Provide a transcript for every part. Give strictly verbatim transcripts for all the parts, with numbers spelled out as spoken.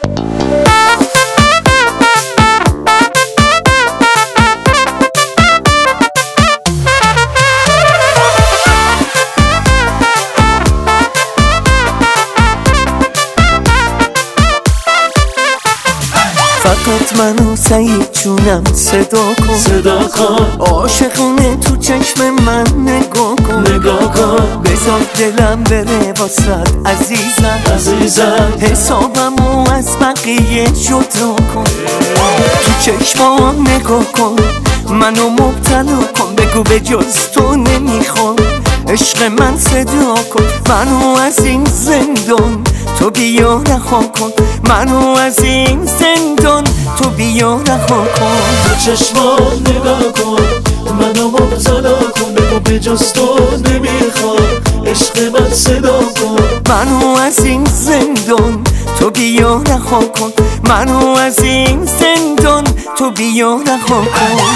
فقط منو سعید جونم صدا کن صدا کن عاشقونه تو چشم من نگاه کن نگاه کن بذار دلم بره واسد عزیزم عزیزم حسابمو از بقیه جدا کن تو چشمام نگاه کن منو مبتلا کن بگو به جز تو نمیخوام عشق من صدا کن منو از این زندان تو بیا رها کن منو از این زندان تو بیا رها کن تو چشمان نگاه کن منو مبتلا کن بگو به جز تو نمیخوام عشق من صدا کن منو از این زندان تو بیا رها کن منو از این زندان تو بیا رها کن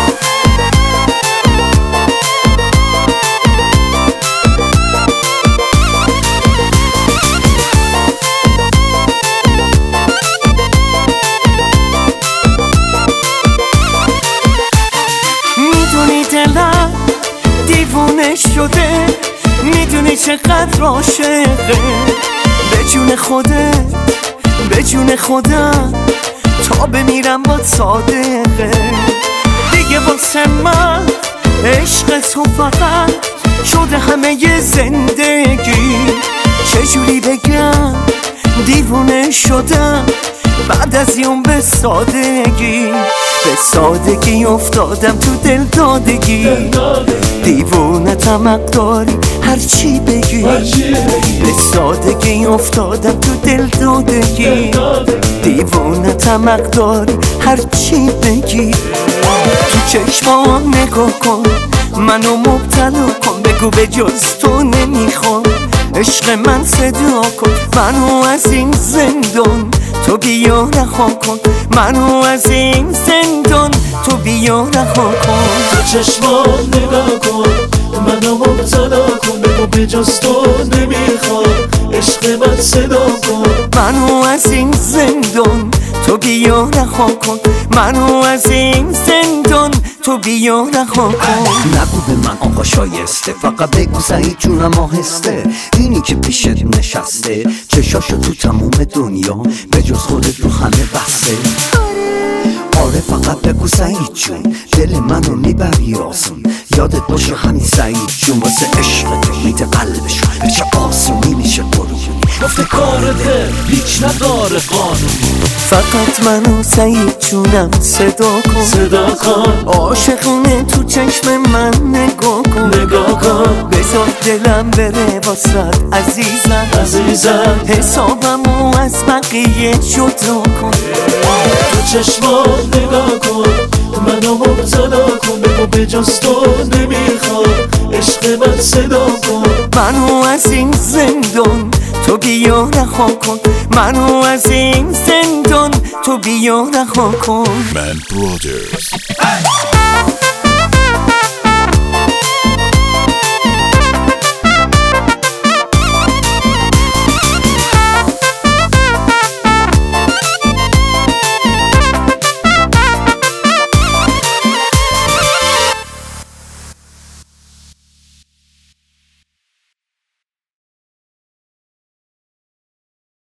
دلم دیوونه شده میدونی چقدر عاشقه به جون خودت به جون خودم تا بمیرم با صادقه دیگه واسه من عشق تو فقط شده همه ی زندگی چجوری بگم دیوونه شدم بعد از یوم به سادگی به سادگی افتادم تو دل دادگی دیوونه تمق داری هرچی بگی به سادگی افتادم تو دل دادگی دیوونه تمق داری هرچی بگی تو چشمام نگاه کن منو مبتلا کن بگو به جز تو نمیخوام عشق من صدا کن منو از این زندان تو بیا رها کن منو از این زندان تو بیا رها کن تو چشمان نگاه کن منو مبتلا کن بگو به جز تو نمیخوام عشق من صدا کن منو از این زندان تو بیا رها کن منو از این زندان تو بیا رها کن نگو به من آقا شایسته فقط بگو سعید جونم آهسته اینی که پیشت نشسته چشاشو تو تموم دنیا به جز خودت رو همه بسته آره فقط بگو سعید جون دل منو میبری آسون یادت باشه همین سعید جون واسه عشق تو میده قلبشو به چه آسونی میشه قربونی گفته کار دل هیچ نداره قانون فقط منو سعید جونم صدا کن صدا کن عاشقونه تو چشم من نگاه کن نگاه کن بذار دلم بره واسد عزیزم عزیزم حسابمو از بقیه جدا کن تو چشمان نگاه کن منو مبتلا کن بگو به جز تو نمیخوام عشق من صدا کن منو از این زندان تو بیا رها کن منو از این زندان تو بیا رها کن Man Brothers